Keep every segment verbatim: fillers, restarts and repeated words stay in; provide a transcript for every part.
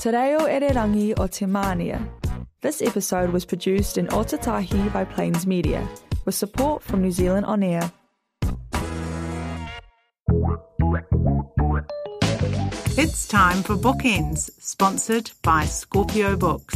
Te reo Ererangi o Te Mānia. This episode was produced in Otatahi by Plains Media, with support from New Zealand On Air. It's time for Bookends, sponsored by Scorpio Books.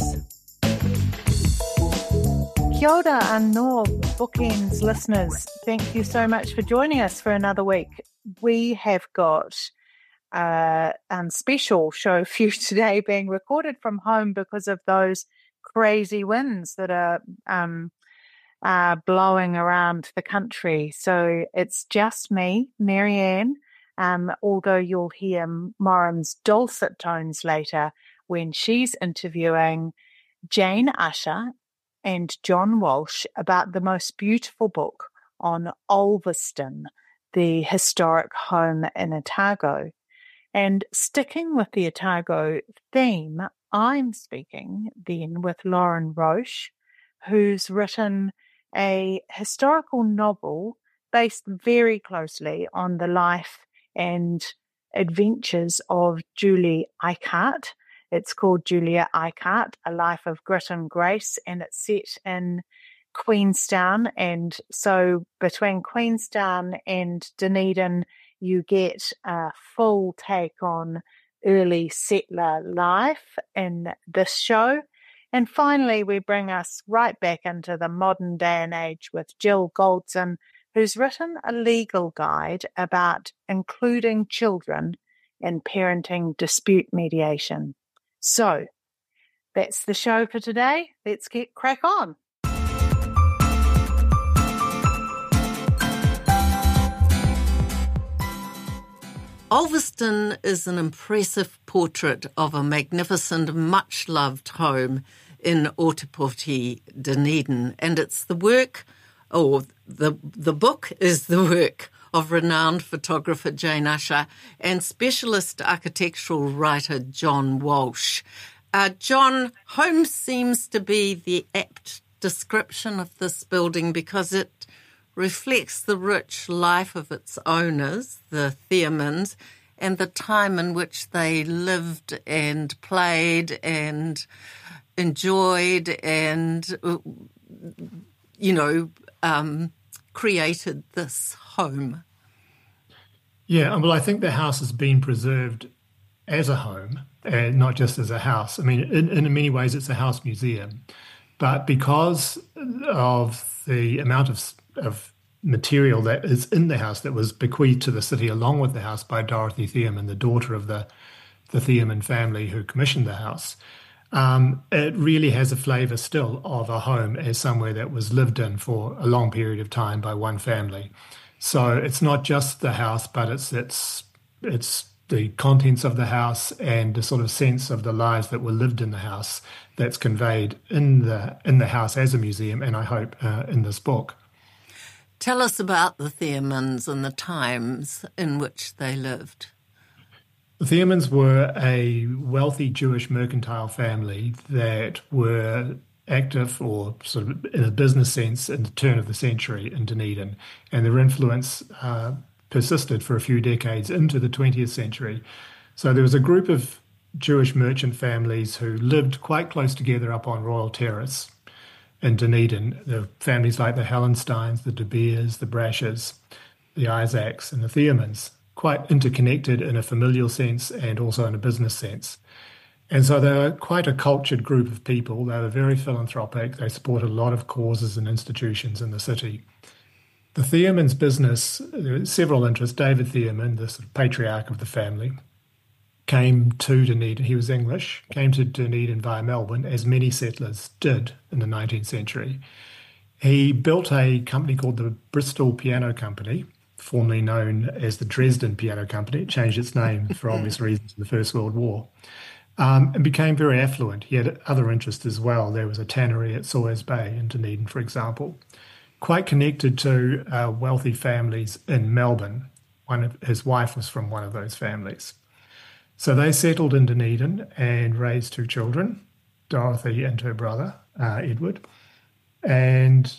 Kia ora anō, Bookends listeners. Thank you so much for joining us for another week. We have got a um, special show for you today, being recorded from home because of those crazy winds that are um, uh, blowing around the country. So it's just me, Marianne, um, although you'll hear Moran's dulcet tones later when she's interviewing Jane Ussher and John Walsh about the most beautiful book on Ulverston, the historic home in Otago. And sticking with the Otago theme, I'm speaking then with Lauren Roche, who's written a historical novel based very closely on the life and adventures of Julie Eichhardt. It's called Julia Eichhardt, A Life of Grit and Grace, and it's set in Queenstown. And so between Queenstown and Dunedin, you get a full take on early settler life in this show. And finally, we bring us right back into the modern day and age with Jill Goldson, who's written a legal guide about including children in parenting dispute mediation. So that's the show for today. Let's get crack on. Ulverston is an impressive portrait of a magnificent, much-loved home in Otepoti, Dunedin, and it's the work, or the the book is the work of renowned photographer Jane Ussher and specialist architectural writer John Walsh. Uh, John, home seems to be the apt description of this building because it reflects the rich life of its owners, the Theomans, and the time in which they lived and played and enjoyed and, you know, um, created this home. Yeah, well, I think the house has been preserved as a home, and not just as a house. I mean, in, in many ways, it's a house museum. But because of the amount of of material that is in the house that was bequeathed to the city along with the house by Dorothy Theoman, the daughter of the, the Theoman family who commissioned the house, um, it really has a flavour still of a home as somewhere that was lived in for a long period of time by one family. So it's not just the house, but it's it's it's the contents of the house and the sort of sense of the lives that were lived in the house that's conveyed in the in the house as a museum, and I hope uh, in this book. Tell us about the Theomans and the times in which they lived. The Theomans were a wealthy Jewish mercantile family that were active or sort of in a business sense in the turn of the century in Dunedin, and their influence uh, persisted for a few decades into the twentieth century. So there was a group of Jewish merchant families who lived quite close together up on Royal Terrace in Dunedin. The families like the Hellensteins, the De Beers, the Brashers, the Isaacs, and the Theomans, quite interconnected in a familial sense and also in a business sense. And so they were quite a cultured group of people. They were very philanthropic. They supported a lot of causes and institutions in the city. The Theomans' business, there were several interests. David Theoman, the sort of patriarch of the family, came to Dunedin. He was English, came to Dunedin via Melbourne, as many settlers did in the nineteenth century. He built a company called the Bristol Piano Company, formerly known as the Dresden Piano Company. It changed its name for obvious reasons in the First World War, um, and became very affluent. He had other interests as well. There was a tannery at Sawyers Bay in Dunedin, for example. Quite connected to uh, wealthy families in Melbourne. One of his wife was from one of those families. So they settled in Dunedin and raised two children, Dorothy and her brother, uh, Edward. And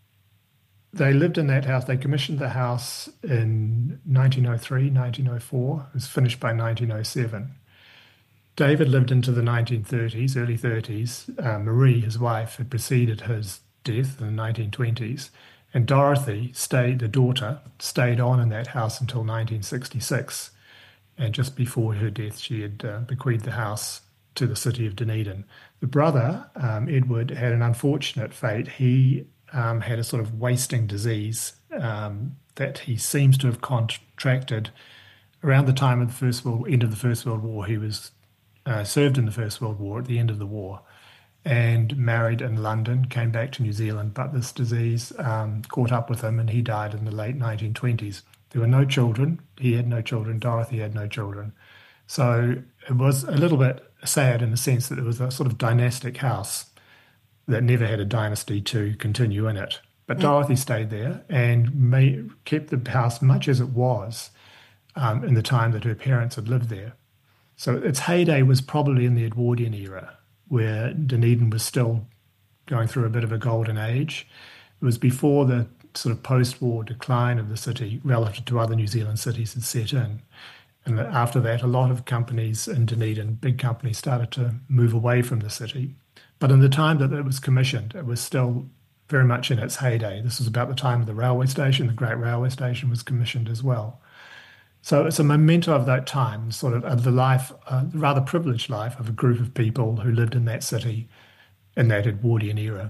they lived in that house. They commissioned the house in nineteen oh three, nineteen oh four. It was finished by nineteen oh seven. David lived into the nineteen thirties, early thirties. Uh, Marie, his wife, had preceded his death in the nineteen twenties. And Dorothy stayed, the daughter, stayed on in that house until nineteen sixty-six. And just before her death, she had uh, bequeathed the house to the city of Dunedin. The brother, um, Edward, had an unfortunate fate. He um, had a sort of wasting disease um, that he seems to have contracted around the time of the First World, end of the First World War. He was uh, served in the First World War at the end of the war, and married in London, came back to New Zealand, but this disease um, caught up with him and he died in the late nineteen twenties. There were no children. He had no children. Dorothy had no children. So it was a little bit sad in the sense that it was a sort of dynastic house that never had a dynasty to continue in it. But mm. Dorothy stayed there and made, kept the house much as it was um, in the time that her parents had lived there. So its heyday was probably in the Edwardian era, where Dunedin was still going through a bit of a golden age. It was before the sort of post-war decline of the city relative to other New Zealand cities had set in. And after that, a lot of companies in Dunedin, big companies, started to move away from the city. But in the time that it was commissioned, it was still very much in its heyday. This was about the time of the railway station. The Great Railway Station was commissioned as well. So it's a memento of that time, sort of, of the life, uh, rather privileged life of a group of people who lived in that city in that Edwardian era.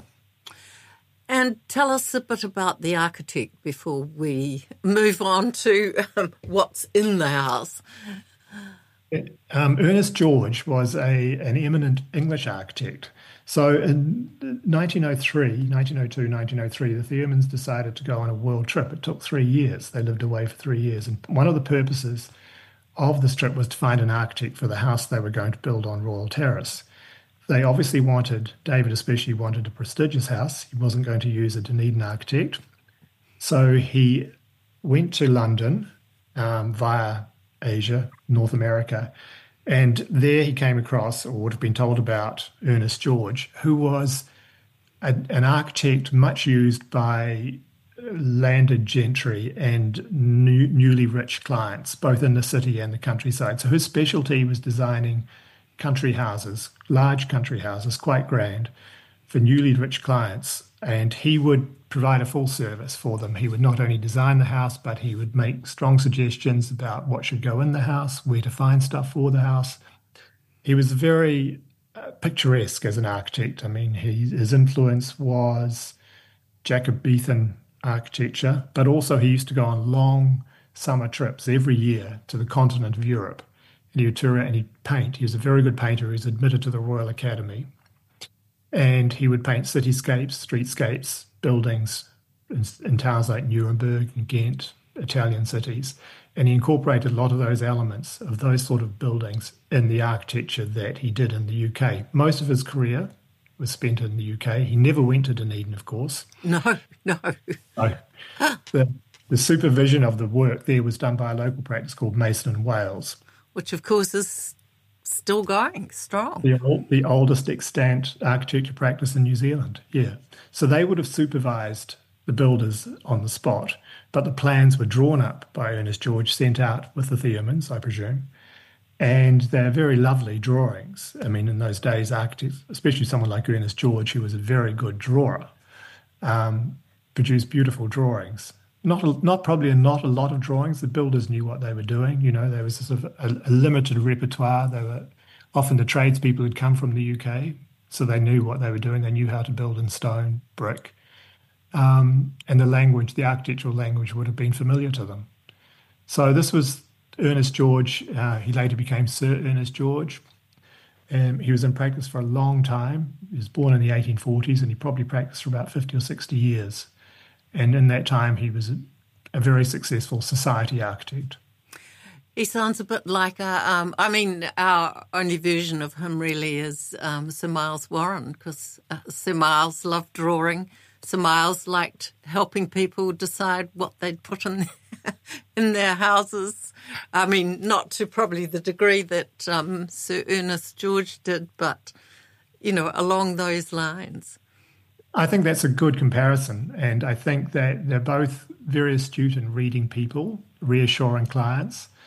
And tell us a bit about the architect before we move on to um, what's in the house. Um, Ernest George was a an eminent English architect. So in nineteen oh three, nineteen oh two, nineteen oh three, the Theumans decided to go on a world trip. It took three years. They lived away for three years. And one of the purposes of this trip was to find an architect for the house they were going to build on Royal Terrace. They obviously wanted, David especially wanted a prestigious house. He wasn't going to use a Dunedin architect. So he went to London um, via Asia, North America, and there he came across, or would have been told about, Ernest George, who was a, an architect much used by landed gentry and new, newly rich clients, both in the city and the countryside. So his specialty was designing country houses, large country houses, quite grand, for newly rich clients. And he would provide a full service for them. He would not only design the house, but he would make strong suggestions about what should go in the house, where to find stuff for the house. He was very uh, picturesque as an architect. I mean, he, his influence was Jacobean architecture, but also he used to go on long summer trips every year to the continent of Europe. And he would tour and he'd paint. He was a very good painter. He was admitted to the Royal Academy. And he would paint cityscapes, streetscapes, buildings in, in towns like Nuremberg and Ghent, Italian cities. And he incorporated a lot of those elements of those sort of buildings in the architecture that he did in the U K. Most of his career was spent in the U K. He never went to Dunedin, of course. No, no. no. The, the supervision of the work there was done by a local practice called Mason and Wales. Which, of course, is still going strong. The, old, the oldest extant architecture practice in New Zealand, yeah. So they would have supervised the builders on the spot, but the plans were drawn up by Ernest George, sent out with the Theumans, I presume, and they're very lovely drawings. I mean, in those days, architects, especially someone like Ernest George, who was a very good drawer, um, produced beautiful drawings. Not not probably not a lot of drawings. The builders knew what they were doing. You know, there was a sort of a, a limited repertoire. They were often the tradespeople who'd come from the U K, so they knew what they were doing. They knew how to build in stone, brick, um, and the language, the architectural language, would have been familiar to them. So this was Ernest George. Uh, he later became Sir Ernest George. Um, he was in practice for a long time. He was born in the eighteen forties, and he probably practiced for about fifty or sixty years. And in that time, he was a, a very successful society architect. He sounds a bit like, a, um, I mean, our only version of him really is um, Sir Miles Warren, because uh, Sir Miles loved drawing. Sir Miles liked helping people decide what they'd put in their, in their houses. I mean, not to probably the degree that um, Sir Ernest George did, but, you know, along those lines. I think that's a good comparison, and I think that they're both very astute in reading people, reassuring clients.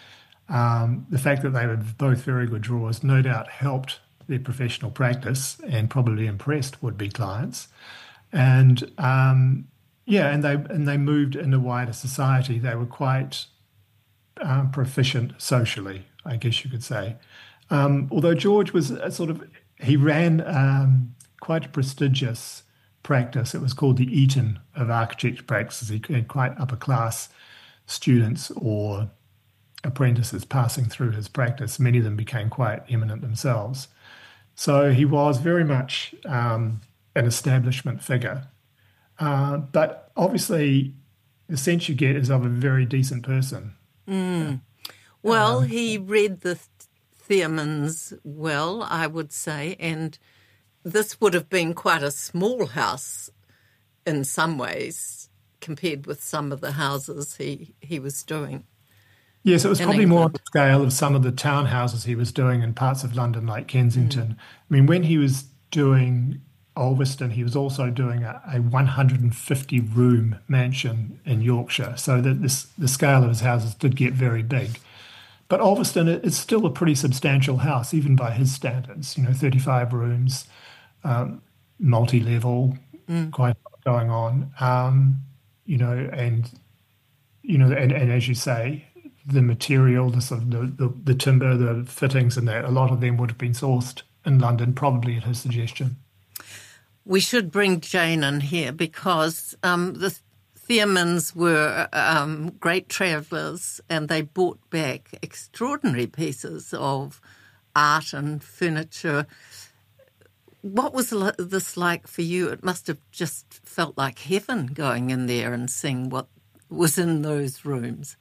Um, the fact that they were both very good drawers no doubt helped their professional practice and probably impressed would-be clients. And um, yeah, and they and they moved into wider society. They were quite um, proficient socially, I guess you could say. Um, although George was a sort of, he ran um, quite a prestigious practice. It was called the Eton of architecture practices. He had quite upper class students or apprentices passing through his practice. Many of them became quite eminent themselves. So he was very much um, an establishment figure. Uh, but obviously, the sense you get is of a very decent person. Mm. Well, Um, he read the Theamins well, I would say, and this would have been quite a small house in some ways compared with some of the houses he, he was doing. Yes, it was in probably more on England. the scale of some of the townhouses he was doing in parts of London like Kensington. Mm. I mean, when he was doing Ulverston, he was also doing a, a one hundred fifty room mansion in Yorkshire, so that this the scale of his houses did get very big. But Ulverston is still a pretty substantial house, even by his standards. You know, thirty-five rooms, um, multi-level, Mm. quite a lot going on. Um, you know, and you know, and, and as you say, the material, the sort of the, the, the timber, the fittings, and that a lot of them would have been sourced in London, probably at his suggestion. We should bring Jane in here because um, the Theamins were um, great travellers and they brought back extraordinary pieces of art and furniture. What was li- this like for you? It must have just felt like heaven going in there and seeing what was in those rooms.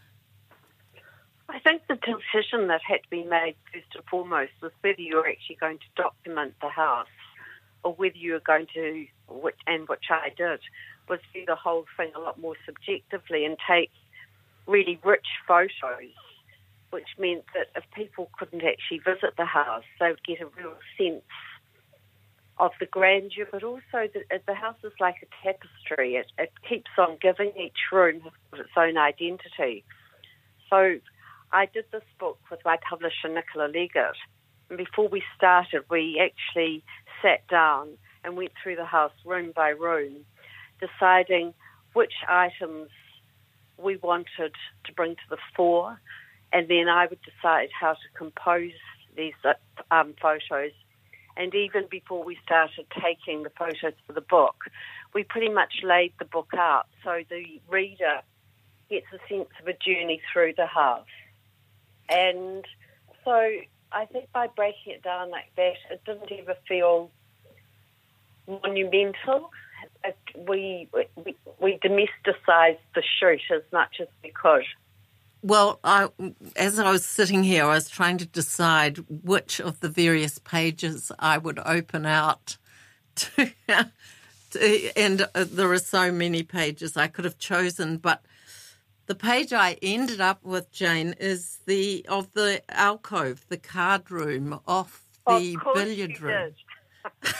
I think the decision that had to be made first and foremost was whether you were actually going to document the house or whether you were going to, which, and which I did, was view the whole thing a lot more subjectively and take really rich photos, which meant that if people couldn't actually visit the house, they would get a real sense of the grandeur, but also the, the house is like a tapestry. It, it keeps on giving. Each room has its own identity. So I did this book with my publisher, Nicola Leggett, and before we started, we actually sat down and went through the house room by room, deciding which items we wanted to bring to the fore, and then I would decide how to compose these um, photos. And even before we started taking the photos for the book, we pretty much laid the book out so the reader gets a sense of a journey through the house. And so I think by breaking it down like that, it didn't ever feel monumental. It, we, we we domesticized the shoot as much as we could. Well, I, as I was sitting here, I was trying to decide which of the various pages I would open out to, to and uh, there are so many pages I could have chosen, but the page I ended up with, Jane, is the of the alcove, the card room off the of course billiard you room. Did.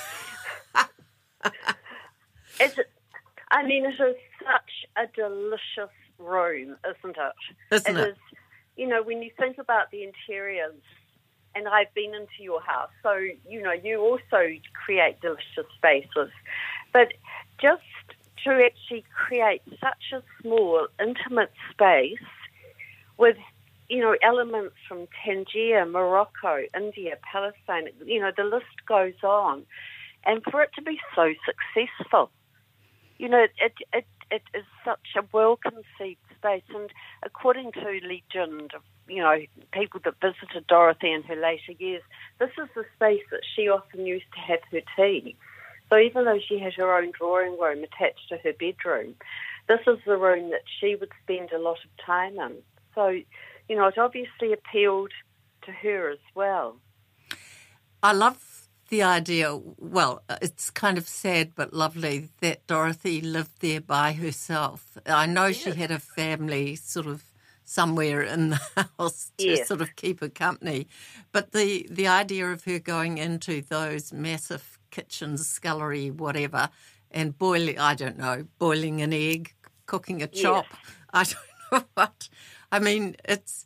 It's, I mean, it is such a delicious room, isn't it? Isn't it? It is, you know, when you think about the interiors, and I've been into your house, so, you know, you also create delicious spaces, but just to actually create such a small, intimate space with, you know, elements from Tangier, Morocco, India, Palestine, you know, the list goes on. And for it to be so successful, you know, it it, it is such a well-conceived space. And according to legend of, you know, people that visited Dorothy in her later years, this is the space that she often used to have her tea. So even though she had her own drawing room attached to her bedroom, this is the room that she would spend a lot of time in. So, you know, it obviously appealed to her as well. I love the idea, well, it's kind of sad but lovely that Dorothy lived there by herself. I know yes. She had a family sort of somewhere in the house to yes. sort of keep her company, but the, the idea of her going into those massive kitchens, scullery, whatever, and boiling, I don't know, boiling an egg, cooking a chop, yes. I don't know what. I mean, it's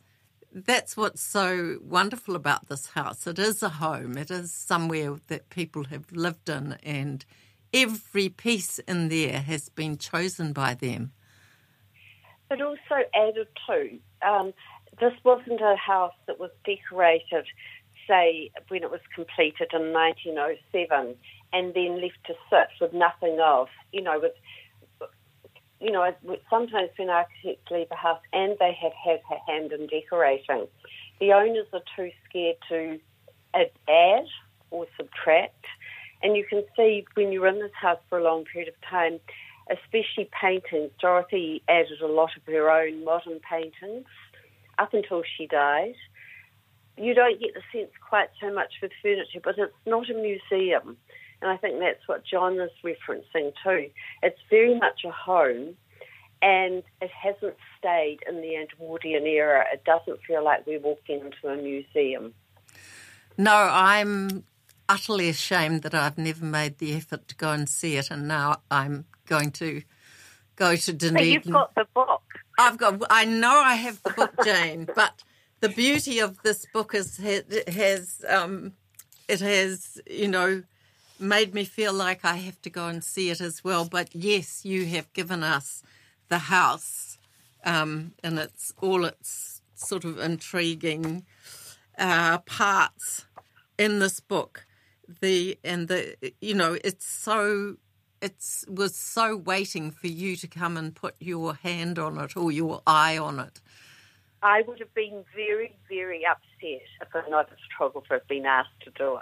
that's what's so wonderful about this house. It is a home. It is somewhere that people have lived in, and every piece in there has been chosen by them. But also added to, um, this wasn't a house that was decorated, say, when it was completed in nineteen oh seven, and then left to sit with nothing else. You know, with you know, sometimes when architects leave a house and they have had a hand in decorating, the owners are too scared to add or subtract. And you can see when you're in this house for a long period of time, especially paintings, Dorothy added a lot of her own modern paintings up until she died. You don't get the sense quite so much with furniture, but it's not a museum. And I think that's what John is referencing too. It's very much a home, and it hasn't stayed in the Edwardian era. It doesn't feel like we're walking into a museum. No, I'm utterly ashamed that I've never made the effort to go and see it, and now I'm going to go to Dunedin. But you've got the book. I've got. I know I have the book, Jane, but the beauty of this book is it has, um, it has, you know, made me feel like I have to go and see it as well. But yes, you have given us the house, um, and it's all its sort of intriguing uh, parts in this book. The and the you know it's so it was so waiting for you to come and put your hand on it or your eye on it. I would have been very, very upset if another photographer had been asked to do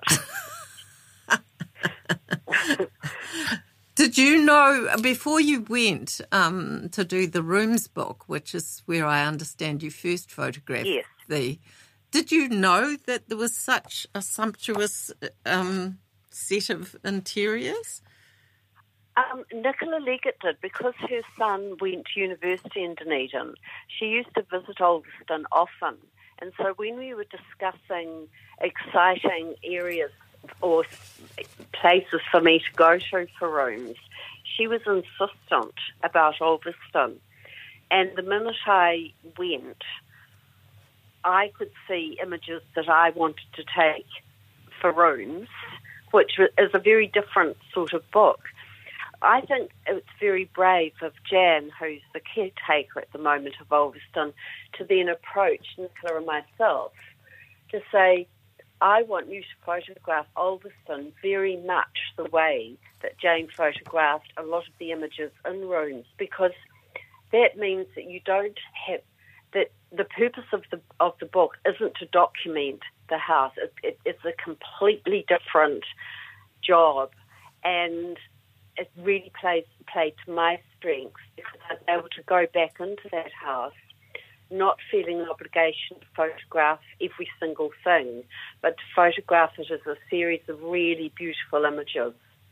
it. Did you know, before you went um, to do the Rooms book, which is where I understand you first photographed yes. the, did you know that there was such a sumptuous um, set of interiors? Um, Nicola Leggett did, because her son went to university in Dunedin. She used to visit Ulverston often. And so when we were discussing exciting areas or places for me to go to for rooms, she was insistent about Ulverston. And the minute I went, I could see images that I wanted to take for rooms, which is a very different sort of book. I think it's very brave of Jan, who's the caretaker at the moment of Ulverston, to then approach Nicola and myself to say, I want you to photograph Ulverston very much the way that Jane photographed a lot of the images in rooms, because that means that you don't have, that the purpose of the of the book isn't to document the house. It, it, it's a completely different job, and it really plays played to my strengths, because I was able to go back into that house, not feeling an obligation to photograph every single thing, but to photograph it as a series of really beautiful images.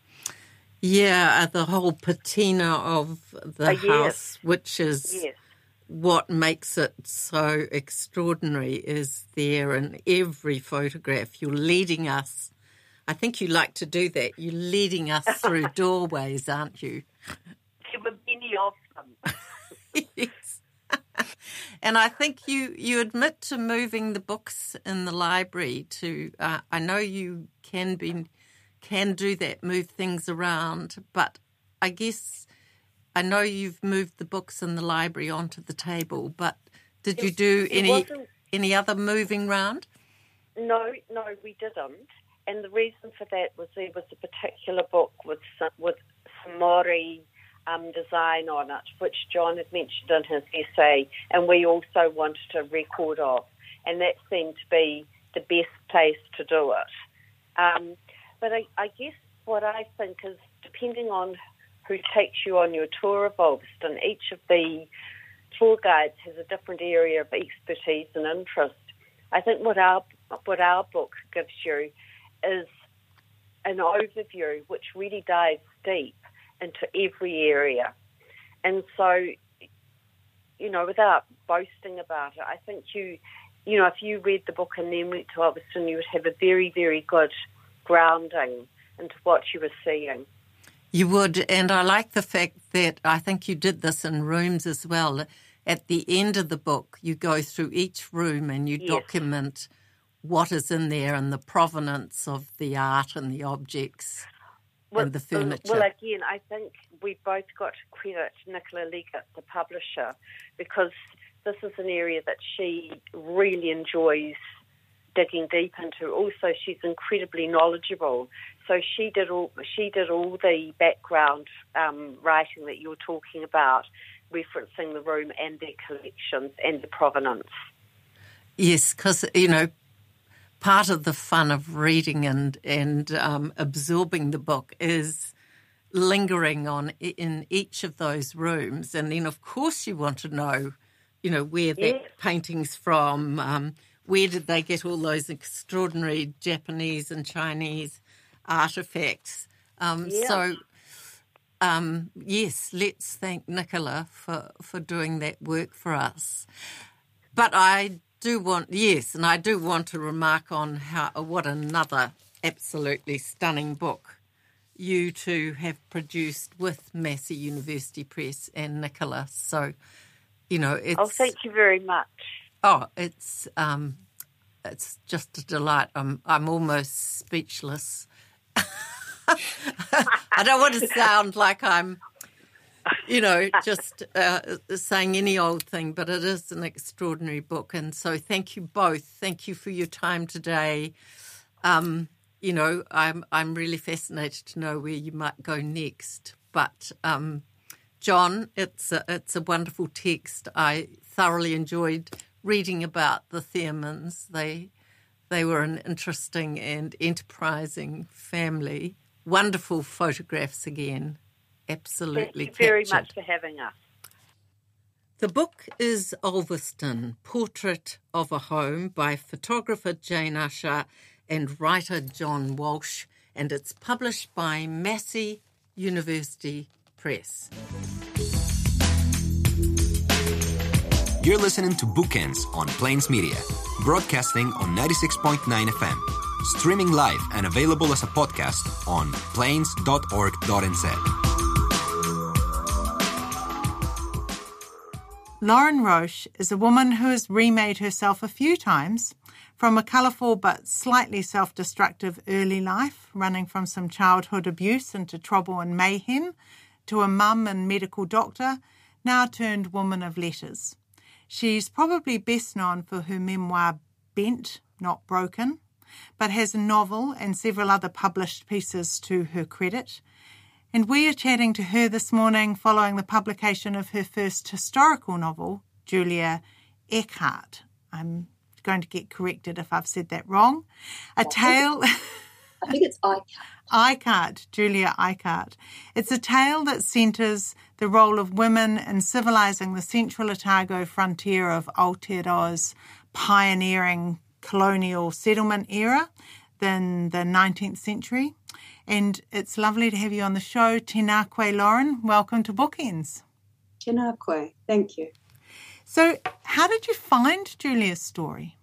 Yeah, the whole patina of the uh, house, yes. which is yes. what makes it so extraordinary, is there in every photograph. You're leading us. I think you like to do that. You're leading us through doorways, aren't you? There were many of them. Yes. And I think you, you admit to moving the books in the library to, uh, I know you can be, can do that, move things around, but I guess I know you've moved the books in the library onto the table, but did you do it any any other moving round? No, no, we didn't. And the reason for that was there was a particular book with some, with some Māori um, design on it, which John had mentioned in his essay, and we also wanted a record of. And that seemed to be the best place to do it. Um, but I, I guess what I think is, depending on who takes you on your tour of Ulverston, each of the tour guides has a different area of expertise and interest. I think what our what our book gives you is an overview which really dives deep into every area. And so, you know, without boasting about it, I think you, you know, if you read the book and then went to Ulverston, you would have a very, very good grounding into what you were seeing. You would, and I like the fact that I think you did this in Rooms as well. at the end of the book, you go through each room and you Yes. document what is in there and the provenance of the art and the objects Well, and the furniture. Well, again, I think we both got to credit Nicola Leggett, the publisher, because this is an area that she really enjoys digging deep into. Also, she's incredibly knowledgeable. So she did all she did all the background um, writing that you were talking about, referencing the room and their collections and the provenance. Yes, because, you know, part of the fun of reading and, and um, absorbing the book is lingering on in each of those rooms. And then, of course, you want to know, you know, where that Yes. painting's from, um, where did they get all those extraordinary Japanese and Chinese artefacts. Um, Yeah. So, um, yes, let's thank Nicola for, for doing that work for us. But I do want, yes, and I do want to remark on how what another absolutely stunning book you two have produced with Massey University Press and Nicola. So, you know, it's... Oh, thank you very much. Oh, it's um, it's just a delight. I'm I'm almost speechless. I don't want to sound like I'm, you know, just uh, saying any old thing, but it is an extraordinary book. And so thank you both. Thank you for your time today. Um, you know, I'm I'm really fascinated to know where you might go next. But um, John, it's a, it's a wonderful text. I thoroughly enjoyed reading about the Thiermans. They they were an interesting and enterprising family. Wonderful photographs again. Absolutely Thank you very captured. much for having us. The book is Ulverston, Portrait of a Home by photographer Jane Usher and writer John Walsh, and it's published by Massey University Press. You're listening to Bookends on Plains Media, broadcasting on ninety-six point nine F M, streaming live and available as a podcast on plains dot org dot n z. Lauren Roche is a woman who has remade herself a few times, from a colourful but slightly self-destructive early life, running from some childhood abuse into trouble and mayhem, to a mum and medical doctor, now turned woman of letters. She's probably best known for her memoir Bent, Not Broken, but has a novel and several other published pieces to her credit. And we are chatting to her this morning following the publication of her first historical novel, Julia Eckhardt. I'm going to get corrected if I've said that wrong. A tale... I think it's Eckhardt. Eckhardt, Julia Eckhardt. It's a tale that centres the role of women in civilising the Central Otago frontier of Aotearoa's pioneering colonial settlement era in the nineteenth century. And it's lovely to have you on the show. Tēnā koe, Lauren. Welcome to Bookends. Tēnā koe. Thank you. So how did you find Julia's story?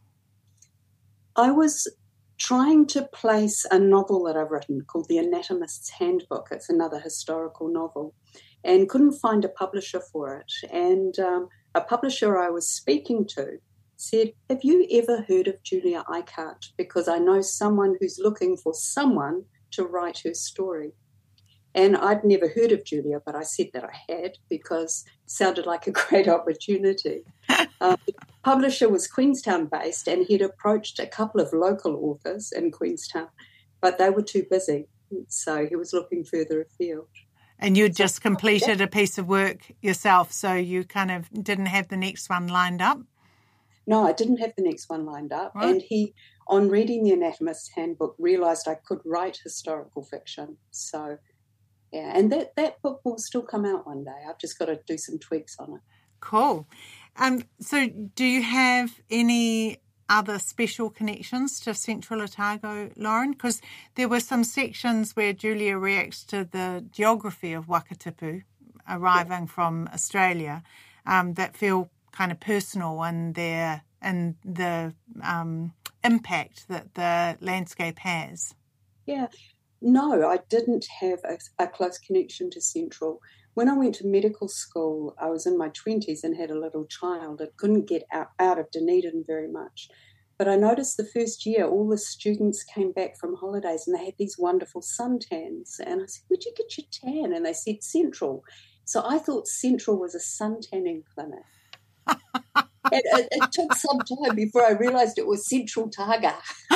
I was trying to place a novel that I've written called The Anatomist's Handbook. It's another historical novel, and couldn't find a publisher for it. And um, a publisher I was speaking to said, have you ever heard of Julia Eckhardt? Because I know someone who's looking for someone to write her story. And I'd never heard of Julia, but I said that I had because it sounded like a great opportunity. um, the publisher was Queenstown-based, and he'd approached a couple of local authors in Queenstown, but they were too busy, so he was looking further afield. And you'd just completed a piece of work yourself, so you kind of didn't have the next one lined up? No, I didn't have the next one lined up. Right. And he, on reading The Anatomist's Handbook, realised I could write historical fiction. So, yeah, and that, that book will still come out one day. I've just got to do some tweaks on it. Cool. Um, so do you have any other special connections to Central Otago, Lauren? Because there were some sections where Julia reacts to the geography of Wakatipu arriving yeah. from Australia um, that feel kind of personal and their and the um, impact that the landscape has. Yeah. No, I didn't have a, a close connection to Central. when I went to medical school, I was in my twenties and had a little child. I couldn't get out, out of Dunedin very much. But I noticed the first year all the students came back from holidays and they had these wonderful suntans. And I said, where'd you get your tan? And they said Central. So I thought Central was a sun tanning clinic. it, it, it took some time before I realised it was Central Targa.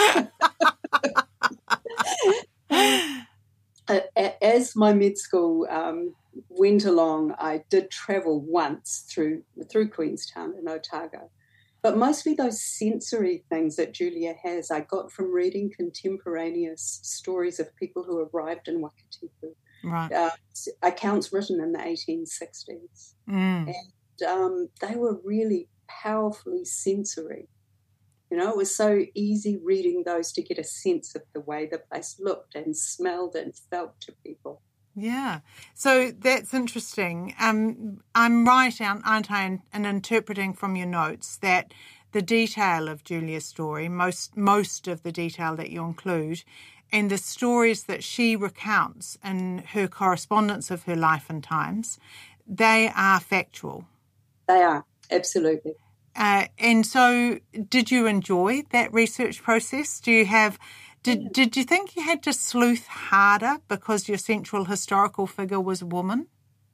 As my med school um, went along, I did travel once through through Queenstown and Otago. But mostly those sensory things that Julia has, I got from reading contemporaneous stories of people who arrived in Wakatipu. Right. Uh, accounts written in the eighteen sixties. Mm. And um, they were really powerfully sensory. You know, it was so easy reading those to get a sense of the way the place looked and smelled and felt to people. Yeah. So that's interesting. Um, I'm right, aren't I, in, in interpreting from your notes that the detail of Julia's story, most most of the detail that you include, and the stories that she recounts in her correspondence of her life and times, they are factual. They are, absolutely. Uh, and so did you enjoy that research process? Do you have... Did did you think you had to sleuth harder because your central historical figure was a woman?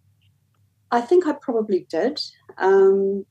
I think I probably did. Um,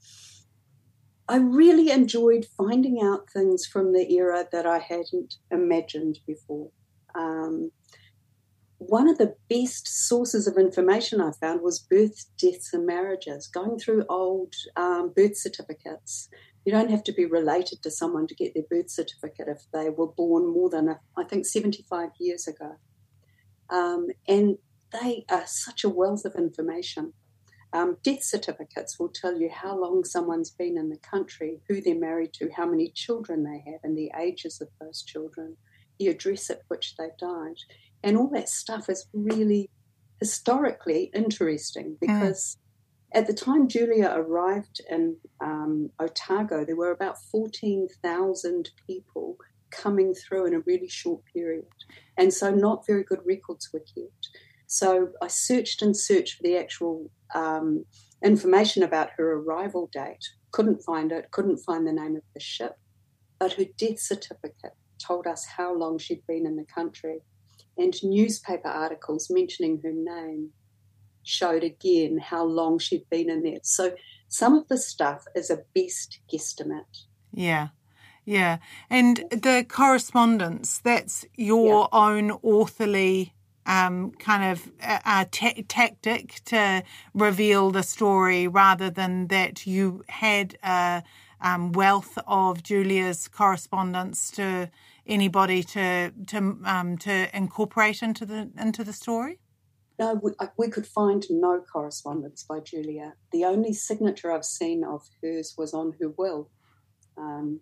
I really enjoyed finding out things from the era that I hadn't imagined before. Um, one of the best sources of information I found was births, deaths and marriages, going through old um, birth certificates. You don't have to be related to someone to get their birth certificate if they were born more than, I think, seventy-five years ago. Um, and they are such a wealth of information. Um, death certificates will tell you how long someone's been in the country, who they're married to, how many children they have, and the ages of those children, the address at which they died. And all that stuff is really historically interesting because... Mm. At the time Julia arrived in um, Otago, there were about fourteen thousand people coming through in a really short period. And so not very good records were kept. So I searched and searched for the actual um, information about her arrival date, couldn't find it, couldn't find the name of the ship. But her death certificate told us how long she'd been in the country. And newspaper articles mentioning her name showed again how long she'd been in there. So some of the stuff is a best guesstimate. Yeah, yeah. And the correspondence, that's your yeah. own authorly um, kind of uh, t- tactic to reveal the story rather than that you had a um, wealth of Julia's correspondence to anybody to to um, to incorporate into the into the story? No, we, we could find no correspondence by Julia. The only signature I've seen of hers was on her will. Um,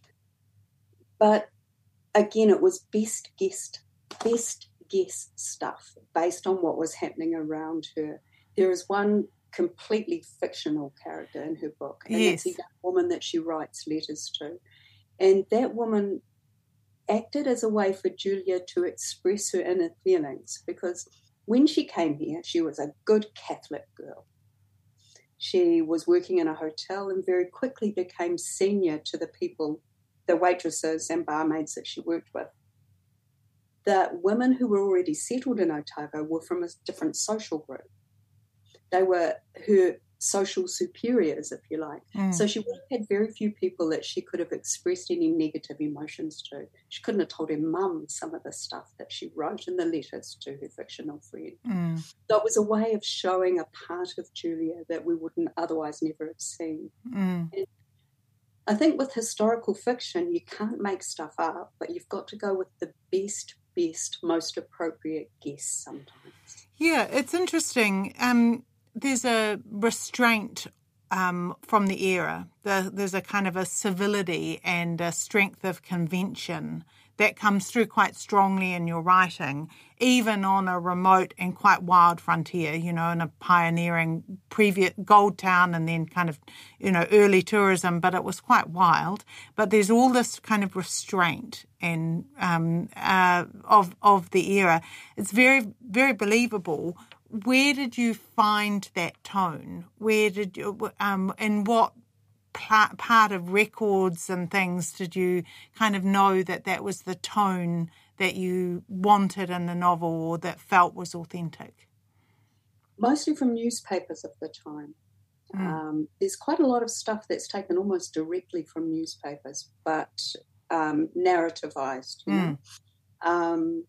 but again, it was best guessed, best guess stuff based on what was happening around her. There is one completely fictional character in her book, and yes. it's a young woman that she writes letters to. And that woman acted as a way for Julia to express her inner feelings because when she came here, she was a good Catholic girl. She was working in a hotel and very quickly became senior to the people, the waitresses and barmaids that she worked with. The women who were already settled in Otago were from a different social group. They were her social superiors, if you like. Mm. So she would have had very few people that she could have expressed any negative emotions to. She couldn't have told her mum some of the stuff that she wrote in the letters to her fictional friend. Mm. So it was a way of showing a part of Julia that we wouldn't otherwise never have seen. Mm. And I think with historical fiction, you can't make stuff up, but you've got to go with the best, best, most appropriate guess sometimes. Yeah, it's interesting. Um, There's a restraint um, from the era. The, there's a kind of a civility and a strength of convention that comes through quite strongly in your writing, even on a remote and quite wild frontier, you know, in a pioneering previous gold town and then kind of, you know, early tourism, but it was quite wild. But there's all this kind of restraint and um, uh, of of the era. It's very, very believable where did you find that tone? Where did you, um, in what pl- part of records and things did you kind of know that that was the tone that you wanted in the novel or that felt was authentic? Mostly from newspapers of the time. Mm. Um, there's quite a lot of stuff that's taken almost directly from newspapers, but um, narrativized, you mm. know. Um,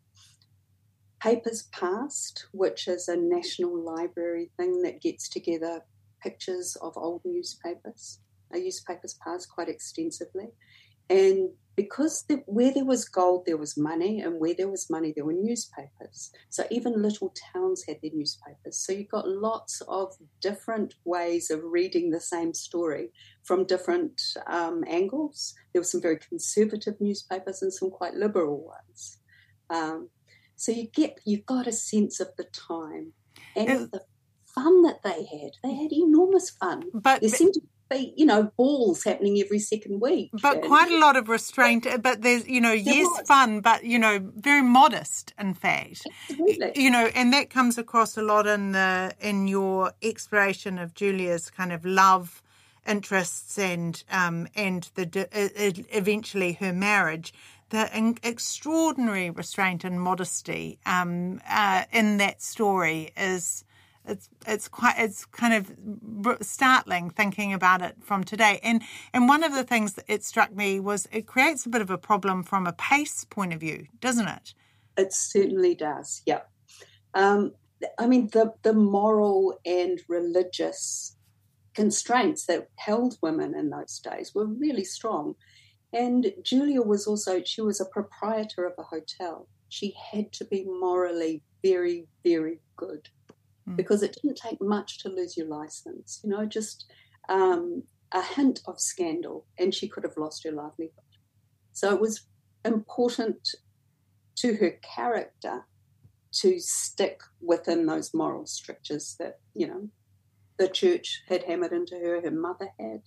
Papers Past, which is a National Library thing that gets together pictures of old newspapers. I use Papers Past quite extensively. And because the, where there was gold, there was money, and where there was money, there were newspapers. So even little towns had their newspapers. So you got lots of different ways of reading the same story from different um, angles. There were some very conservative newspapers and some quite liberal ones. Um, So you get, you got a sense of the time and it, the fun that they had. They had enormous fun. But there seemed to be, you know, balls happening every second week. But and, quite a lot of restraint. But there's, you know, yes, was. fun, but, you know, very modest, in fact. Absolutely. You know, and that comes across a lot in the in your exploration of Julia's kind of love interests and um and the uh, eventually her marriage. The extraordinary restraint and modesty um, uh, in that story is it's it's quite it's kind of startling thinking about it from today. And and one of the things that it struck me was it creates a bit of a problem from a pace point of view, doesn't it? It certainly does. Yeah. Um, I mean the the moral and religious constraints that held women in those days were really strong. And Julia was also, she was a proprietor of a hotel. She had to be morally very, very good mm. because it didn't take much to lose your license. You know, just um, a hint of scandal and she could have lost her livelihood. So it was important to her character to stick within those moral strictures that, you know, the church had hammered into her, her mother had.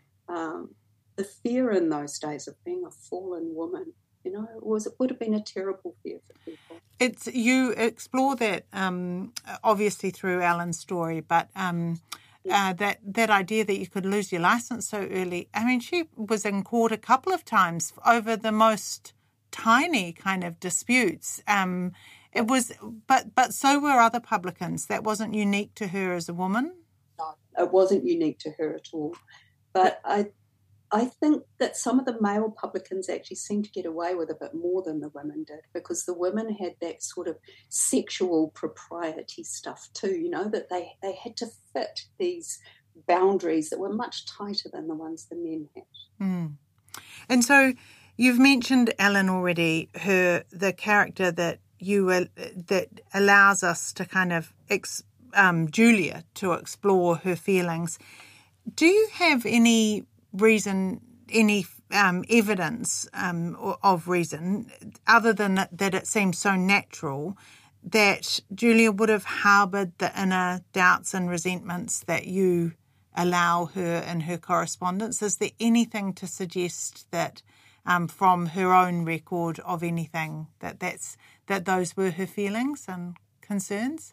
Um, The fear in those days of being a fallen woman, you know, it was it would have been a terrible fear for people. It's you explore that um, obviously through Ellen's story, but um, uh, that that idea that you could lose your license so early. I mean, she was in court a couple of times over the most tiny kind of disputes. Um, it was, but but so were other publicans. That wasn't unique to her as a woman. No, it wasn't unique to her at all. But I. I think that some of the male publicans actually seemed to get away with a bit more than the women did because the women had that sort of sexual propriety stuff too, you know, that they, they had to fit these boundaries that were much tighter than the ones the men had. Mm. And so you've mentioned Ellen already, her the character that you uh, that allows us to kind of, ex, um, Julia, to explore her feelings. Do you have any reason, any um, evidence um, of reason, other than that, that it seems so natural, that Julia would have harboured the inner doubts and resentments that you allow her in her correspondence? Is there anything to suggest that um, from her own record of anything, that that's that those were her feelings and concerns?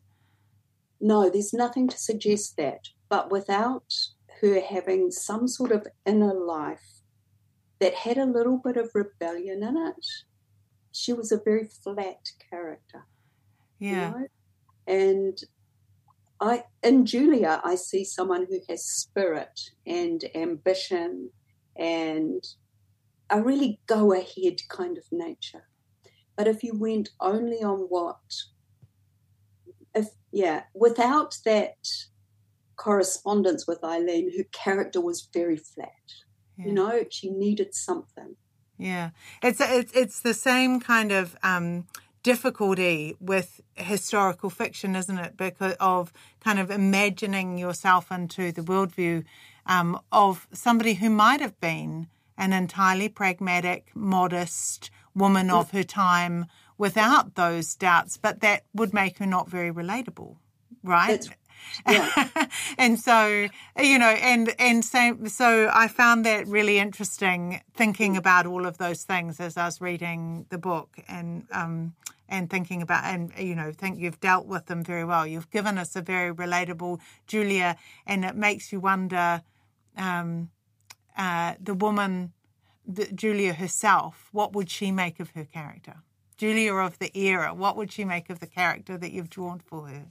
No, there's nothing to suggest that, but without her having some sort of inner life that had a little bit of rebellion in it, she was a very flat character. Yeah. You know? And I, in Julia, I see someone who has spirit and ambition and a really go-ahead kind of nature. But if you went only on what, if yeah, without that correspondence with Eileen, her character was very flat. Yeah. You know, she needed something. Yeah, it's it's it's the same kind of um, difficulty with historical fiction, isn't it? Because of kind of imagining yourself into the worldview um, of somebody who might have been an entirely pragmatic, modest woman of her time without those doubts, but that would make her not very relatable, right? That's Yeah. And so, you know, and, and so, so I found that really interesting, thinking about all of those things as I was reading the book and, um, and thinking about, and, you know, think you've dealt with them very well. You've given us a very relatable Julia, and it makes you wonder, um, uh, the woman, the, Julia herself, what would she make of her character? Julia of the era, what would she make of the character that you've drawn for her?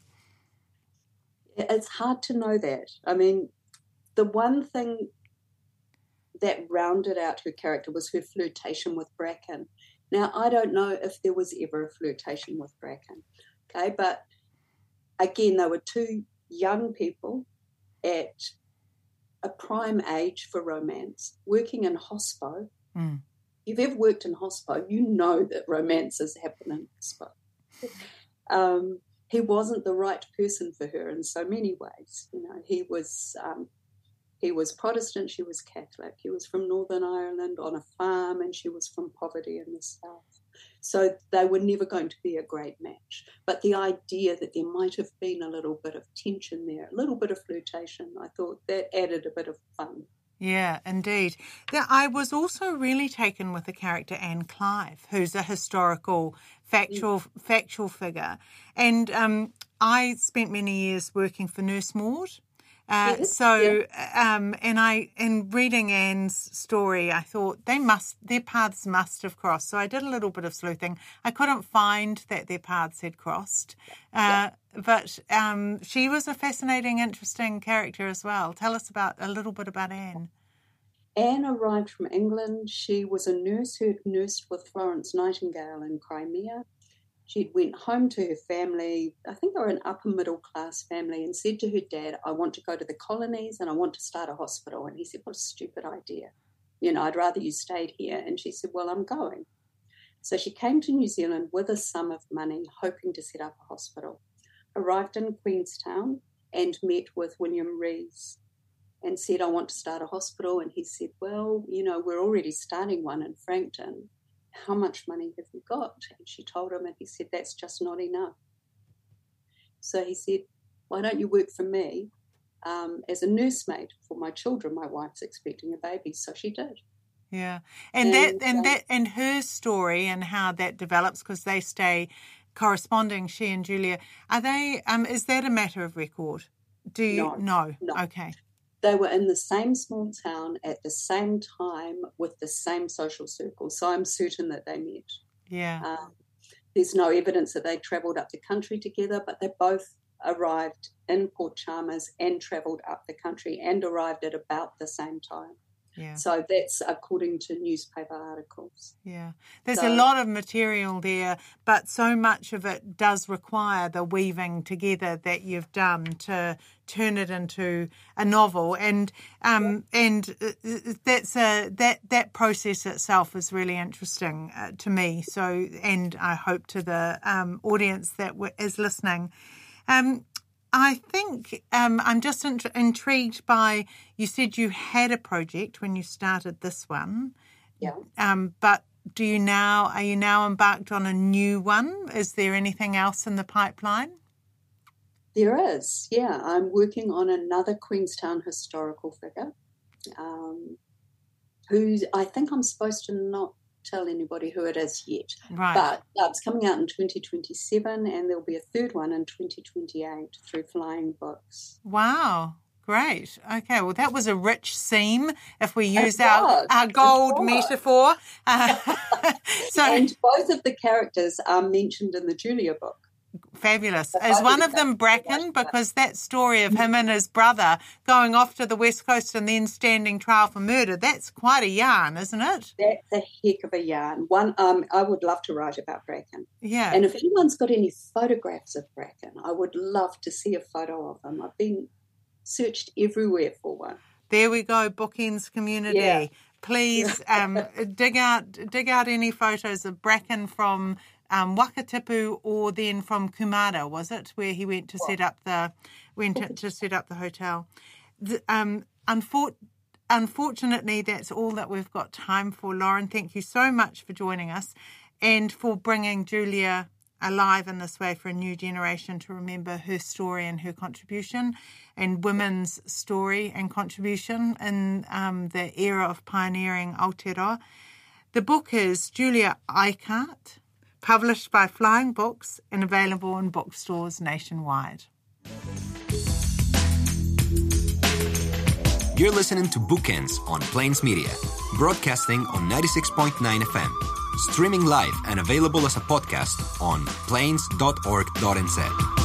It's hard to know that. I mean, the one thing that rounded out her character was her flirtation with Bracken. Now, I don't know if there was ever a flirtation with Bracken, okay? But again, they were two young people at a prime age for romance, working in hospo. Mm. If you've ever worked in hospo, you know that romances happen in hospo. Um, he wasn't the right person for her in so many ways. You know, he was um, he was Protestant, she was Catholic. He was from Northern Ireland on a farm, and she was from poverty in the south. So they were never going to be a great match. But the idea that there might have been a little bit of tension there, a little bit of flirtation, I thought that added a bit of fun. Yeah, indeed. I was also really taken with the character Anne Clive, who's a historical, factual, mm. factual figure. And um, I spent many years working for Nurse Maud. Uh, yes, so, yeah. um, and I, in reading Anne's story, I thought they must, their paths must have crossed. So I did a little bit of sleuthing. I couldn't find that their paths had crossed, uh, yeah. but um, she was a fascinating, interesting character as well. Tell us about a little bit about Anne. Anne arrived from England. She was a nurse who had nursed with Florence Nightingale in Crimea. She went home to her family, I think they were an upper middle class family, and said to her dad, I want to go to the colonies and I want to start a hospital. And he said, what a stupid idea. You know, I'd rather you stayed here. And she said, well, I'm going. So she came to New Zealand with a sum of money, hoping to set up a hospital. Arrived in Queenstown and met with William Rees and said, I want to start a hospital. And he said, well, you know, we're already starting one in Frankton. How much money have you got? And she told him, and he said, that's just not enough. So he said, why don't you work for me um, as a nursemaid for my children? My wife's expecting a baby. So she did. Yeah. And, and that and um, that and her story and how that develops, because they stay corresponding, she and Julia, are they, um, is that a matter of record? Do you no, no. no. Okay. They were in the same small town at the same time with the same social circle. So I'm certain that they met. Yeah. Um, there's no evidence that they travelled up the country together, but they both arrived in Port Chalmers and travelled up the country and arrived at about the same time. Yeah. So that's according to newspaper articles. Yeah. There's so, a lot of material there, but so much of it does require the weaving together that you've done to turn it into a novel. And um, yeah. and that's a, that that process itself is really interesting uh, to me. So, and I hope to the um, audience that w- is listening. Um, I think um, I'm just int- intrigued by, you said you had a project when you started this one. Yeah. Um, but do you now, are you now embarked on a new one? Is there anything else in the pipeline? There is, yeah. I'm working on another Queenstown historical figure um, who I think I'm supposed to not tell anybody who it is yet. Right. But uh, it's coming out in twenty twenty-seven, and there'll be a third one in twenty twenty-eight through Flying Books. Wow. Great. Okay. Well, that was a rich seam, if we use our, our gold metaphor. Uh, so, and both of the characters are mentioned in the Julia book. Fabulous. Is one of them Bracken? Because that story of him and his brother going off to the West Coast and then standing trial for murder, that's quite a yarn, isn't it? That's a heck of a yarn. One, um, I would love to write about Bracken. Yeah. And if anyone's got any photographs of Bracken, I would love to see a photo of him. I've been searched everywhere for one. There we go, Bookends community. Yeah. Please um, dig out dig out any photos of Bracken from um, Wakatipu, or then from Kumada, was it, where he went to set up the went to, to set up the hotel. The, um, unfor- unfortunately, that's all that we've got time for, Lauren. Thank you so much for joining us and for bringing Julia alive in this way for a new generation to remember her story and her contribution, and women's story and contribution in um, the era of pioneering Aotearoa. The book is Julia Eichhardt, published by Flying Books and available in bookstores nationwide. You're listening to Bookends on Plains Media, broadcasting on ninety-six point nine F M, streaming live and available as a podcast on plains dot org dot n z.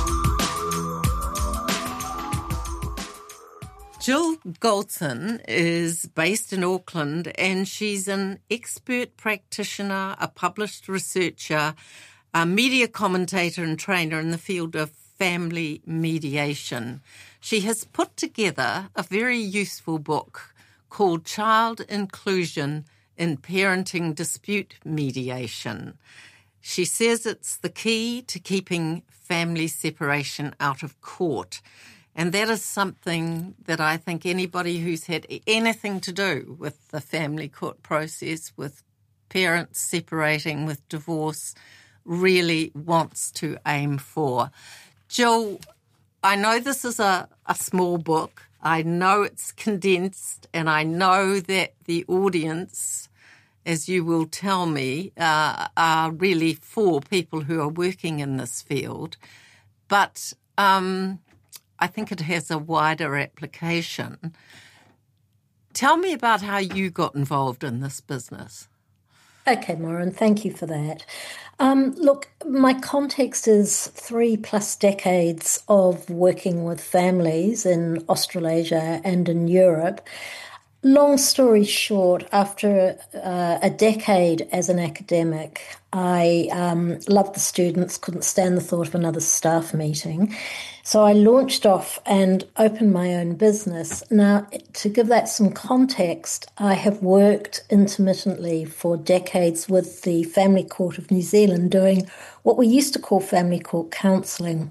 Jill Goldson is based in Auckland, and she's an expert practitioner, a published researcher, a media commentator and trainer in the field of family mediation. She has put together a very useful book called Child Inclusion in Parenting Dispute Mediation. She says it's the key to keeping family separation out of court. And that is something that I think anybody who's had anything to do with the family court process, with parents separating, with divorce, really wants to aim for. Jill, I know this is a, a small book. I know it's condensed, and I know that the audience, as you will tell me, uh, are really for people who are working in this field. But um, I think it has a wider application. Tell me about how you got involved in this business. Okay, Maureen, thank you for that. Um, look, my context is three plus decades of working with families in Australasia and in Europe. Long story short, after uh, a decade as an academic, I um, loved the students, couldn't stand the thought of another staff meeting. So I launched off and opened my own business. Now, to give that some context, I have worked intermittently for decades with the Family Court of New Zealand doing what we used to call family court counselling.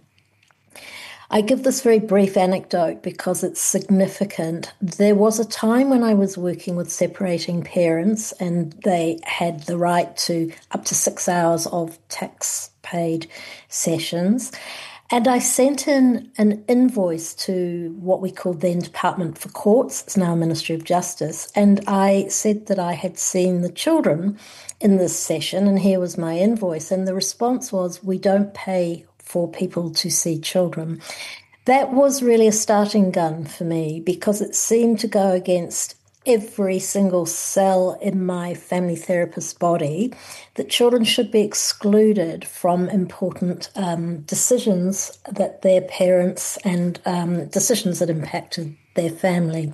I give this very brief anecdote because it's significant. There was a time when I was working with separating parents, and they had the right to up to six hours of tax-paid sessions. And I sent in an invoice to what we called then Department for Courts, it's now Ministry of Justice, and I said that I had seen the children in this session, and here was my invoice. And the response was, we don't pay for people to see children. That was really a starting gun for me because it seemed to go against every single cell in my family therapist body that children should be excluded from important um, decisions that their parents and um, decisions that impacted their family.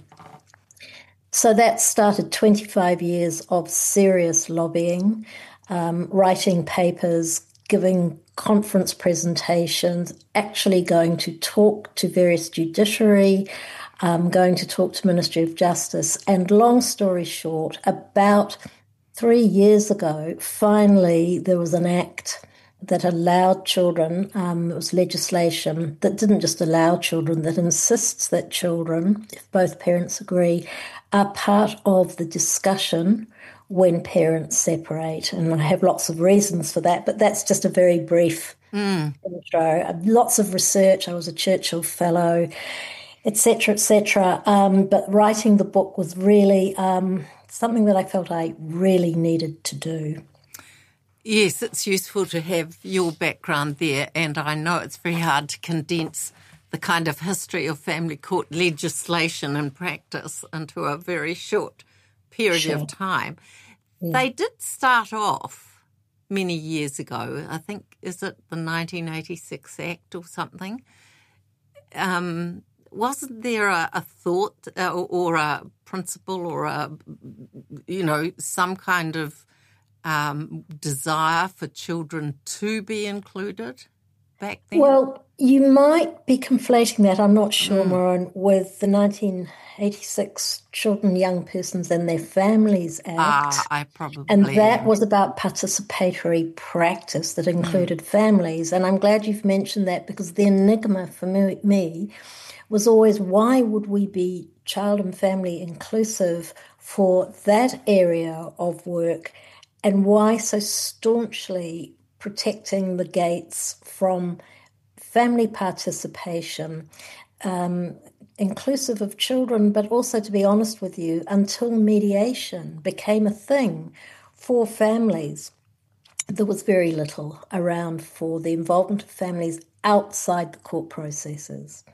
So that started twenty-five years of serious lobbying, um, writing papers, giving conference presentations, actually going to talk to various judiciary, um, going to talk to Ministry of Justice. And long story short, about three years ago, finally there was an act that allowed children, um, it was legislation that didn't just allow children, that insists that children, if both parents agree, are part of the discussion when parents separate. And I have lots of reasons for that, but that's just a very brief mm. intro. Lots of research. I was a Churchill Fellow, et cetera, et cetera. Um, but writing the book was really um, something that I felt I really needed to do. Yes, it's useful to have your background there, and I know it's very hard to condense the kind of history of family court legislation and practice into a very short period sure. of time. Yeah. They did start off many years ago. I think, is it the nineteen eighty-six Act or something? Um, wasn't there a, a thought uh, or a principle or a, you know, some kind of um, desire for children to be included back then? Well, you might be conflating that, I'm not sure, mm. Maureen, with the nineteen eighty-six Children, Young Persons and Their Families Act. Ah, I probably And that am. was about participatory practice that included mm. families. And I'm glad you've mentioned that because the enigma for me, me was always, why would we be child and family inclusive for that area of work, and why so staunchly protecting the gates from family participation, um, inclusive of children, but also, to be honest with you, until mediation became a thing for families, there was very little around for the involvement of families outside the court processes.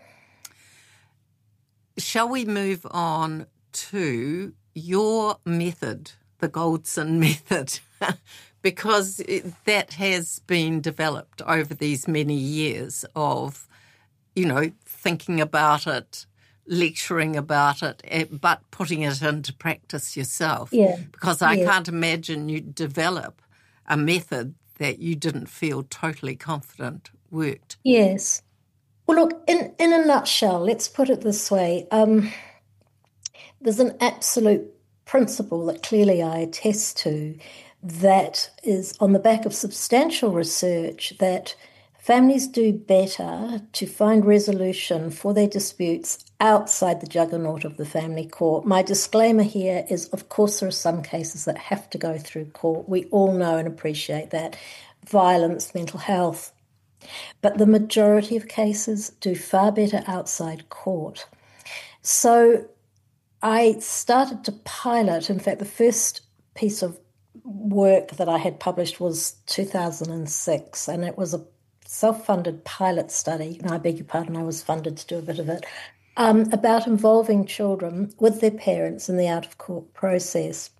Shall we move on to your method, the Goldson method? Because it, that has been developed over these many years of, you know, thinking about it, lecturing about it, but putting it into practice yourself. Yeah. Because I yeah. can't imagine you'd develop a method that you didn't feel totally confident worked. Yes. Well, look, in, in a nutshell, let's put it this way. Um, there's an absolute principle that clearly I attest to that is on the back of substantial research that families do better to find resolution for their disputes outside the juggernaut of the family court. My disclaimer here is, of course, there are some cases that have to go through court. We all know and appreciate that. Violence, mental health. But the majority of cases do far better outside court. So I started to pilot. In fact, the first piece of work that I had published was two thousand six, and it was a self-funded pilot study. I beg your pardon, I was funded to do a bit of it, um, about involving children with their parents in the out-of-court process.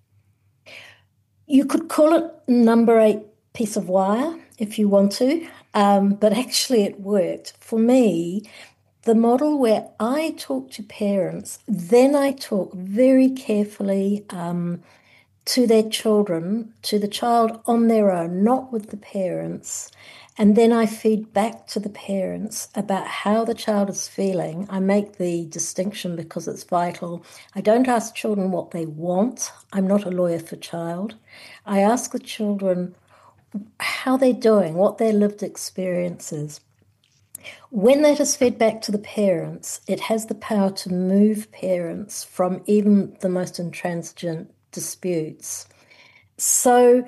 You could call it number eight piece of wire if you want to, um, but actually it worked. For me, the model where I talk to parents, then I talk very carefully um, to their children, to the child on their own, not with the parents, and then I feed back to the parents about how the child is feeling. I make the distinction because it's vital. I don't ask children what they want. I'm not a lawyer for child. I ask the children how they're doing, what their lived experience is. When that is fed back to the parents, it has the power to move parents from even the most intransigent disputes. So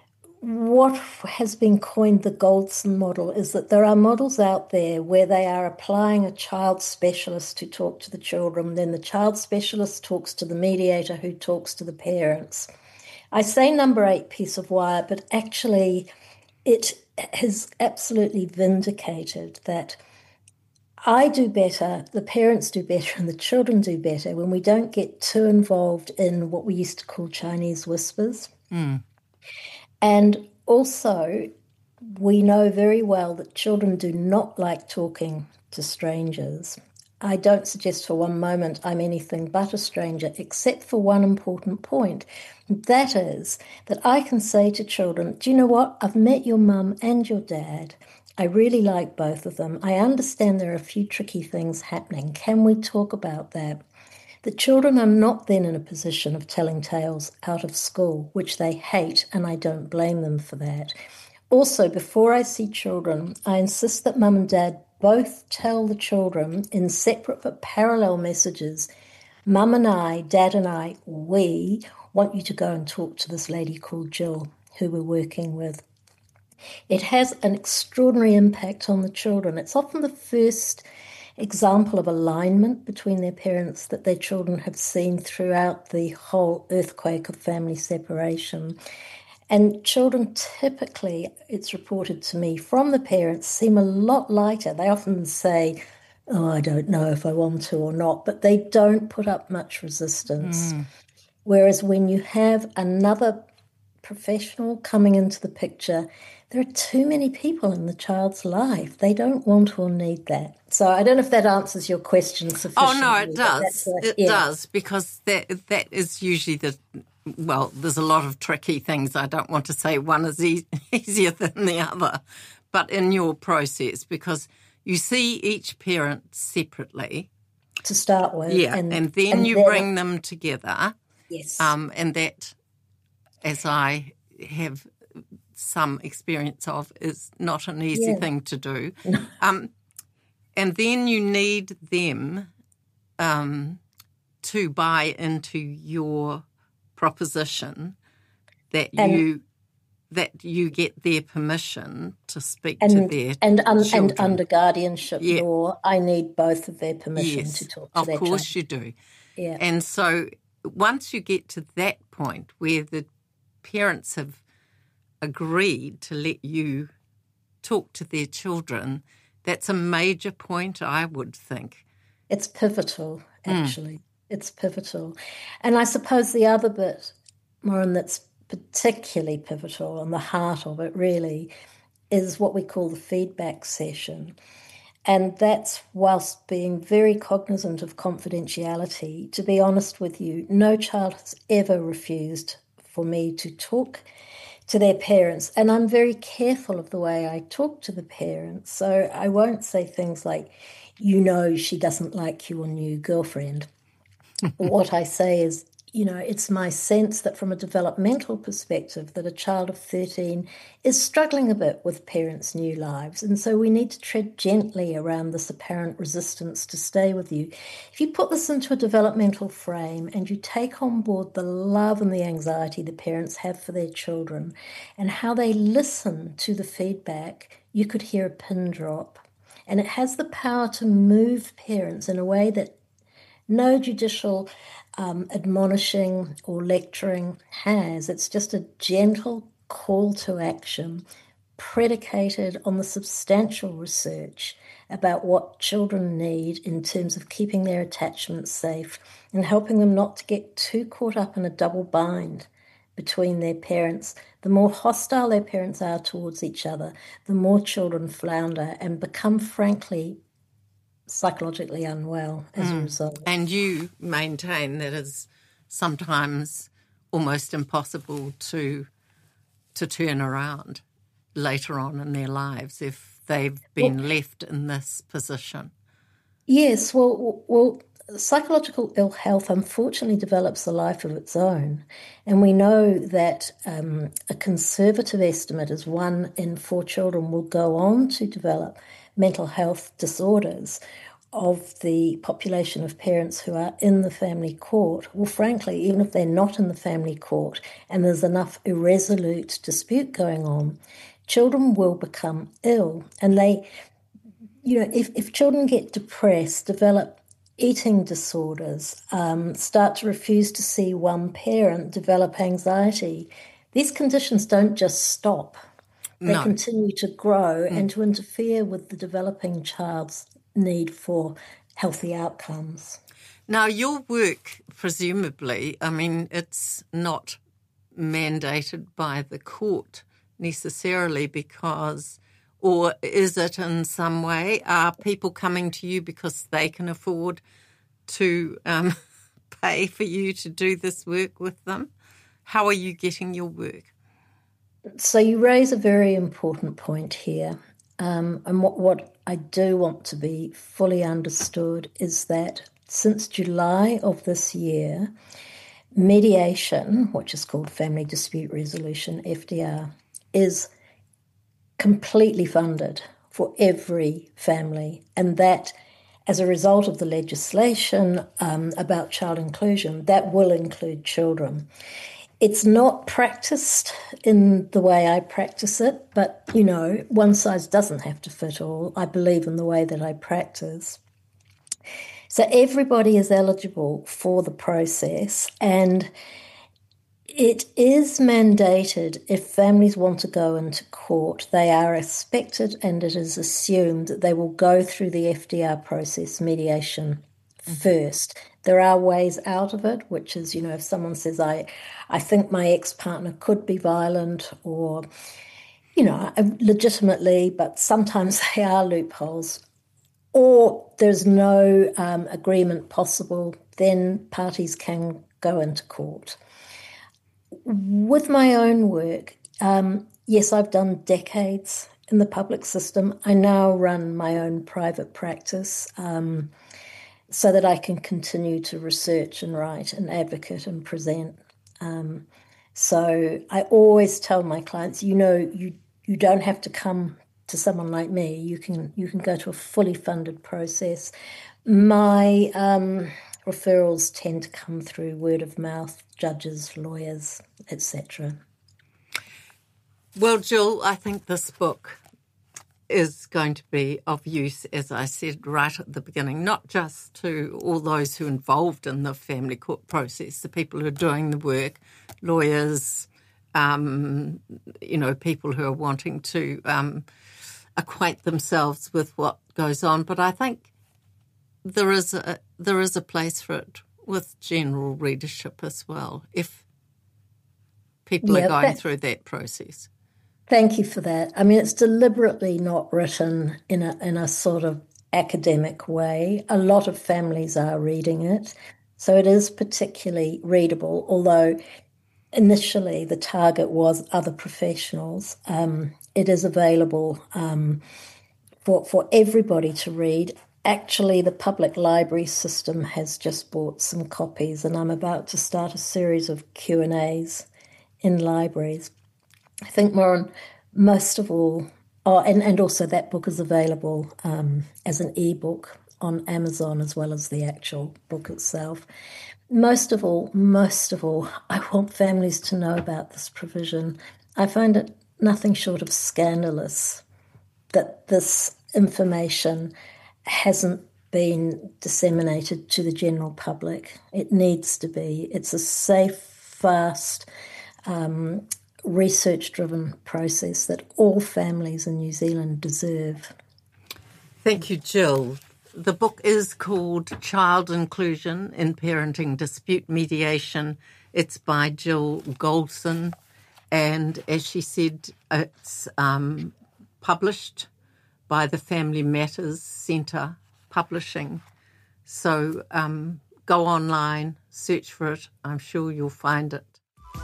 what has been coined the Goldson model is that there are models out there where they are applying a child specialist to talk to the children, then the child specialist talks to the mediator who talks to the parents. I say number eight piece of wire, but actually it has absolutely vindicated that I do better, the parents do better, and the children do better when we don't get too involved in what we used to call Chinese whispers. Mm. And also, we know very well that children do not like talking to strangers. I don't suggest for one moment I'm anything but a stranger, except for one important point. That is that I can say to children, do you know what? I've met your mum and your dad. I really like both of them. I understand there are a few tricky things happening. Can we talk about that? The children are not then in a position of telling tales out of school, which they hate, and I don't blame them for that. Also, before I see children, I insist that mum and dad both tell the children in separate but parallel messages, mum and I, dad and I, we want you to go and talk to this lady called Jill, who we're working with. It has an extraordinary impact on the children. It's often the first example of alignment between their parents that their children have seen throughout the whole earthquake of family separation. And children typically, it's reported to me, from the parents seem a lot lighter. They often say, oh, I don't know if I want to or not, but they don't put up much resistance. Mm. Whereas when you have another professional coming into the picture, there are too many people in the child's life. They don't want or need that. So I don't know if that answers your question sufficiently. Oh, no, it does. A, it yeah. does, because that that is usually the, well, there's a lot of tricky things. I don't want to say one is e- easier than the other, but in your process, because you see each parent separately. To start with. Yeah, and, and then and you bring them together. Yes. Um, and that, as I have some experience of, is not an easy yeah. thing to do. No. Um, and then you need them um, to buy into your proposition that and, you that you get their permission to speak and, to their and un, children. And under guardianship yeah. law, I need both of their permission yes, to talk to of their course child. you do. Yeah. And so once you get to that point where the parents have agreed to let you talk to their children, that's a major point, I would think. It's pivotal, actually. Mm. It's pivotal. And I suppose the other bit, Maureen, that's particularly pivotal and the heart of it really is what we call the feedback session. And that's whilst being very cognizant of confidentiality. To be honest with you, no child has ever refused for me to talk to their parents. And I'm very careful of the way I talk to the parents. So I won't say things like, you know, she doesn't like your new girlfriend. What I say is, you know, it's my sense that from a developmental perspective that a child of thirteen is struggling a bit with parents' new lives. And so we need to tread gently around this apparent resistance to stay with you. If you put this into a developmental frame and you take on board the love and the anxiety the parents have for their children and how they listen to the feedback, you could hear a pin drop. And it has the power to move parents in a way that no judicial um, admonishing or lecturing has. It's just a gentle call to action predicated on the substantial research about what children need in terms of keeping their attachments safe and helping them not to get too caught up in a double bind between their parents. The more hostile their parents are towards each other, the more children flounder and become, frankly, psychologically unwell as mm. a result. And you maintain that it's sometimes almost impossible to to turn around later on in their lives if they've been well, left in this position. Yes, well, well, psychological ill health unfortunately develops a life of its own. And we know that um, a conservative estimate is one in four children will go on to develop mental health disorders of the population of parents who are in the family court. Well, frankly, even if they're not in the family court and there's enough irresolute dispute going on, children will become ill. And they, you know, if, if children get depressed, develop eating disorders, um, start to refuse to see one parent, develop anxiety, these conditions don't just stop. They no. continue to grow mm. and to interfere with the developing child's need for healthy outcomes. Now, your work, presumably, I mean, it's not mandated by the court necessarily because, or is it in some way? Are people coming to you because they can afford to um, pay for you to do this work with them? How are you getting your work? So you raise a very important point here. Um, and what, what I do want to be fully understood is that since July of this year, mediation, which is called Family Dispute Resolution, F D R, is completely funded for every family. And that, as a result of the legislation um, about child inclusion, that will include children. It's not practiced in the way I practice it, but, you know, one size doesn't have to fit all. I believe in the way that I practice. So everybody is eligible for the process, and it is mandated if families want to go into court. They are expected, and it is assumed that they will go through the F D R process, mediation, mm-hmm. first. There are ways out of it, which is, you know, if someone says, I, I think my ex-partner could be violent or, you know, legitimately, but sometimes they are loopholes, or there's no um, agreement possible, then parties can go into court. With my own work, um, yes, I've done decades in the public system. I now run my own private practice, um, so that I can continue to research and write and advocate and present. Um, so I always tell my clients, you know, you you don't have to come to someone like me. You can you can go to a fully funded process. My um, referrals tend to come through word of mouth, judges, lawyers, et cetera. Well, Jill, I think this book is going to be of use, as I said right at the beginning, not just to all those who are involved in the family court process, the people who are doing the work, lawyers, um, you know, people who are wanting to um, acquaint themselves with what goes on. But I think there is a, there is a place for it with general readership as well, if people yeah, are going that, through that process. Thank you for that. I mean, it's deliberately not written in a in a sort of academic way. A lot of families are reading it, so it is particularly readable, although initially the target was other professionals. Um, it is available um, for, for everybody to read. Actually, the public library system has just bought some copies, and I'm about to start a series of Q and A's in libraries. I think, Moran, most of all, oh, and, and also that book is available um, as an e-book on Amazon as well as the actual book itself. Most of all, most of all, I want families to know about this provision. I find it nothing short of scandalous that this information hasn't been disseminated to the general public. It needs to be. It's a safe, fast, um, research-driven process that all families in New Zealand deserve. Thank you, Jill. The book is called Child Inclusion in Parenting Dispute Mediation. It's by Jill Goldson, and as she said, it's um, published by the Family Matters Centre Publishing. So um, go online, search for it. I'm sure you'll find it.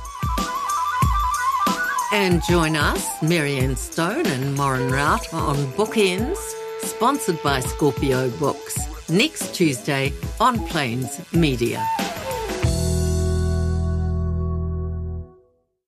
And join us, Marianne Stone and Moran Rout, on Bookends, sponsored by Scorpio Books, next Tuesday on Plains Media.